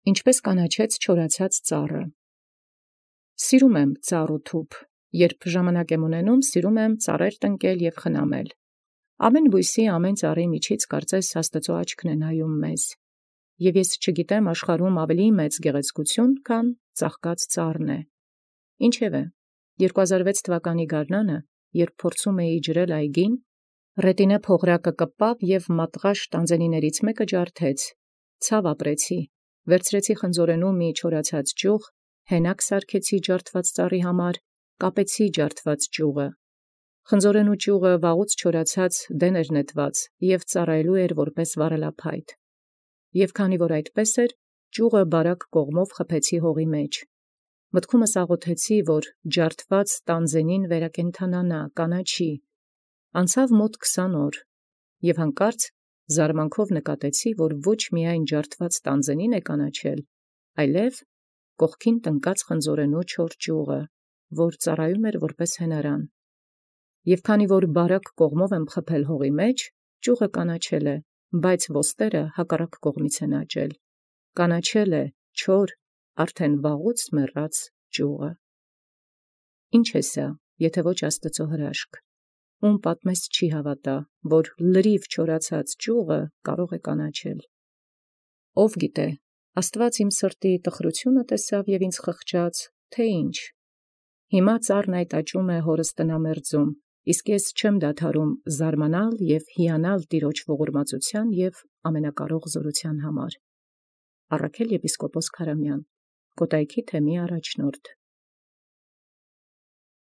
Ինչպես կանաչեց չորացած ծառը։ Սիրում եմ ծառ ու թուփ, երբ ժամանակ եմ ունենում, սիրում եմ ծառեր տնկել և խնամել։ Ամեն բույսի, ամեն ծառի միջից կարծես Աստծո աչքն է նայում մեզ։ Եվ ես չգիտեմ աշխարհում ավելի մեծ գեղեցկություն, քան ծաղկած ծառն է։ Ինչևէ, 2006 թվականի գարնանը, երբ փորձում էի ջրել այգին, ռետինե փողրակը կպավ և մատղաշ տանձենիներից մեկը ջարդեց։ Ցավ ապրեցի, վերցրեցի խնձորենու մի չորացած ճյուղ, հենակ սարքեցի ջարդված ծառի համար, կապեցի ջարդված ճյուղը։ Խնձորենու ճյուղը վաղուց չորացած դեն էր նետված և ծառայելու էր որպես վառելափայտ։ Եվ քանի որ այդպես էր, ճյուղը բարակ կողմով խփեցի հողի մեջ։ Մտքումս աղոթեցի, որ ջարդված տանձենին վերակենդանանա, կանաչի։ Անցավ մոտ 20 օր, և հանկարծ զարմանքով նկատեցի, որ ոչ միայն ջարդված տանձենին է կանաչել, այլև կողքին տնկած խնձորենու չոր ճյուղը, որ ծառայում էր որպես հենարան։ Եվ քանի որ բարակ կողմով եմ խփել հողի մեջ, ճյուղը կանաչել է, բայց ոստերը հակառակ կողմից են աճել։ Կանաչել է չոր, արդեն վաղուց մեռած ճյուղը։ Ինչ է սա, եթե ոչ Աստծո հրաշք։ Ում պատմես չի հավատա, որ լրիվ չորացած ճյուղը կարող է կանաչել։ Ով գիտե, Աստված իմ սրտի տխրությունը տեսավ և ինձ խղճաց, թե ինչ։ Հիմա ծառն այդ աճում է հորս տնամերձում, իսկ ես չեմ դադարում զարմանալ և հիանալ Տիրոջ ողորմածության և ամենակարող զորության համար։ Առաքել եպիսկոպոս Քարամյան, Կոտայքի թեմի առաջնորդ։